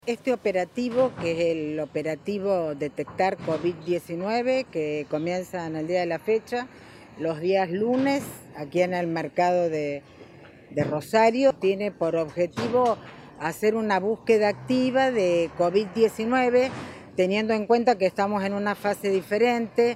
Este operativo, que es el operativo Detectar COVID-19, que comienza en el día de la fecha, los días lunes, aquí en el mercado de Rosario, tiene por objetivo hacer una búsqueda activa de COVID-19, teniendo en cuenta que estamos en una fase diferente,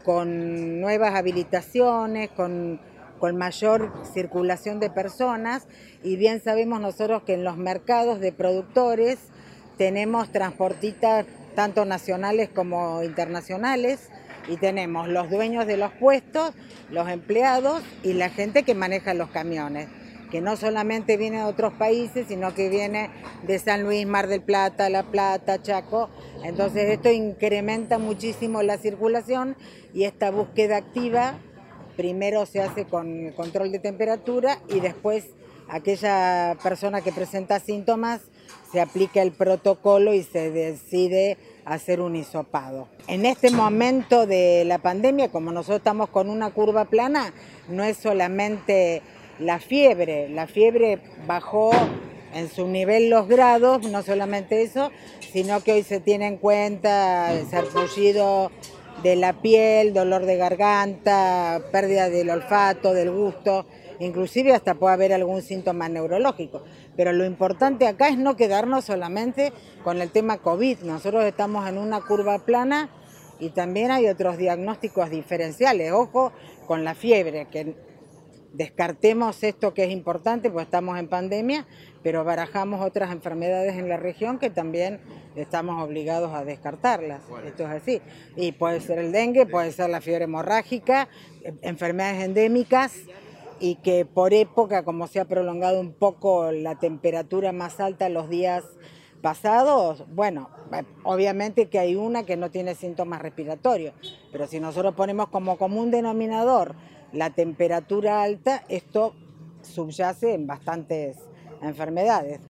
con nuevas habilitaciones, con mayor circulación de personas, y bien sabemos nosotros que en los mercados de productores tenemos transportistas tanto nacionales como internacionales, y tenemos los dueños de los puestos, los empleados y la gente que maneja los camiones, que no solamente viene de otros países, sino que viene de San Luis, Mar del Plata, La Plata, Chaco. Entonces esto incrementa muchísimo la circulación, y esta búsqueda activa primero se hace con control de temperatura, y después aquella persona que presenta síntomas se aplica el protocolo y se decide hacer un hisopado. En este momento de la pandemia, como nosotros estamos con una curva plana, no es solamente la fiebre bajó en su nivel los grados, no solamente eso, sino que hoy se tiene en cuenta el sarpullido de la piel, dolor de garganta, pérdida del olfato, del gusto, inclusive hasta puede haber algún síntoma neurológico. Pero lo importante acá es no quedarnos solamente con el tema COVID. Nosotros estamos en una curva plana y también hay otros diagnósticos diferenciales. Ojo con la fiebre, que descartemos esto que es importante, pues estamos en pandemia, pero barajamos otras enfermedades en la región que también estamos obligados a descartarlas. Esto es así. Y puede ser el dengue, puede ser la fiebre hemorrágica, enfermedades endémicas, y que por época, como se ha prolongado un poco la temperatura más alta los días pasados, bueno, obviamente que hay una que no tiene síntomas respiratorios, pero si nosotros ponemos como común denominador la temperatura alta, esto subyace en bastantes enfermedades.